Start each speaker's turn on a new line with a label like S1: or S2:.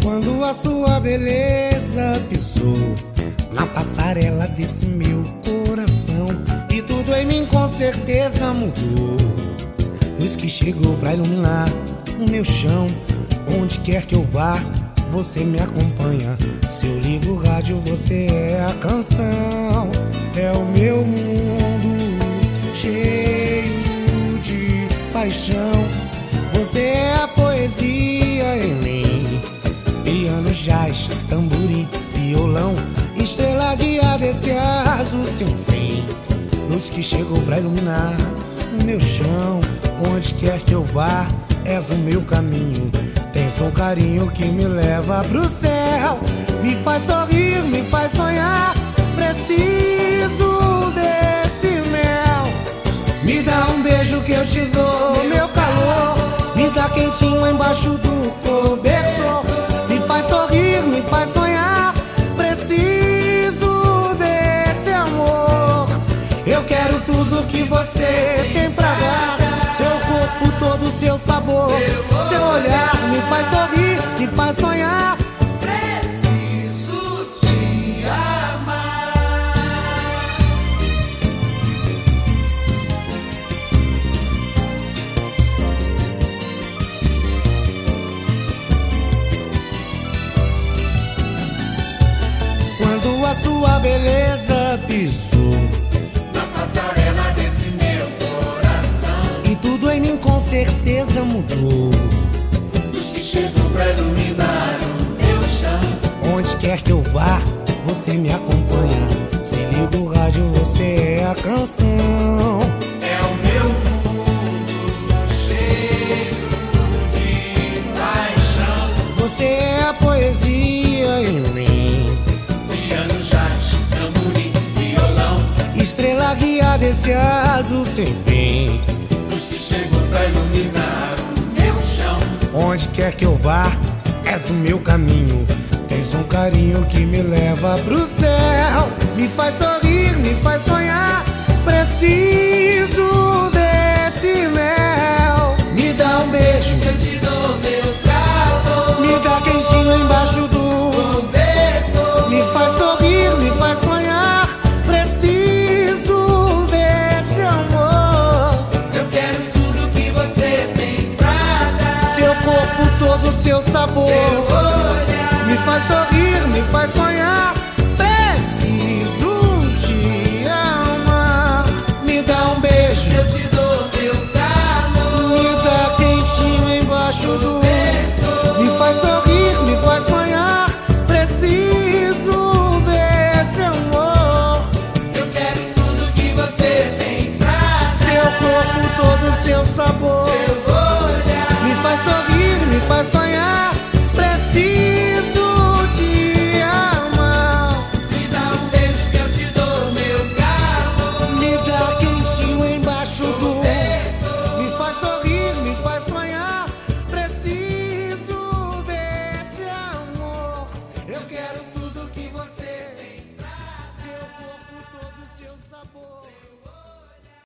S1: Quando a sua beleza pisou na passarela desse meu coração, e tudo em mim com certeza mudou. Luz que chegou pra iluminar o meu chão. Onde quer que eu vá, você me acompanha. Se eu ligo o rádio, você é a canção. É o meu mundo cheio de paixão. Você é a poesia em mim. Piano, jazz, tamborim, violão, estrela guiada desse azul sem fim. Luz que chegou pra iluminar o meu chão. Onde quer que eu vá, és o meu caminho. Tens um carinho que me leva pro céu. Me faz sorrir, me faz sonhar. Preciso desse mel. Me dá um beijo que eu te dou, meu calor. Me dá quentinho embaixo do cobertor. Me faz sorrir, me faz sonhar. Preciso desse amor. Eu quero tudo que você tem pra dar. Seu corpo todo, seu sabor, seu olhar. Me faz sorrir, me faz sonhar.
S2: Preciso te amar.
S1: Quando a sua beleza pisou
S2: Na passarela desse meu coração,
S1: e tudo em mim com certeza mudou.
S2: luz que chegou pra iluminar o meu chão.
S1: Onde quer que eu vá, você me acompanha. Se liga o rádio, você é a canção.
S2: É o meu mundo cheio de paixão.
S1: Você é a poesia em mim.
S2: Piano, jazz, tamborim, violão,
S1: Estrela guiada desse azul sem fim.
S2: luz que chegou pra iluminar o meu chão.
S1: Onde quer que eu vá, és o meu caminho. Tens um carinho que me leva pro céu. Me faz sorrir, me faz sonhar. Preciso desse mel. Me dá um beijo,
S2: Eu te dou meu calor.
S1: me dá quentinho embaixo do.
S2: Cobertor.
S1: Me faz sorrir, me faz sonhar. Preciso desse amor.
S2: Eu quero tudo que você tem pra dar.
S1: Seu corpo todo, seu sabor.
S2: Seu olhar.
S1: Me faz sorrir, me faz sonhar.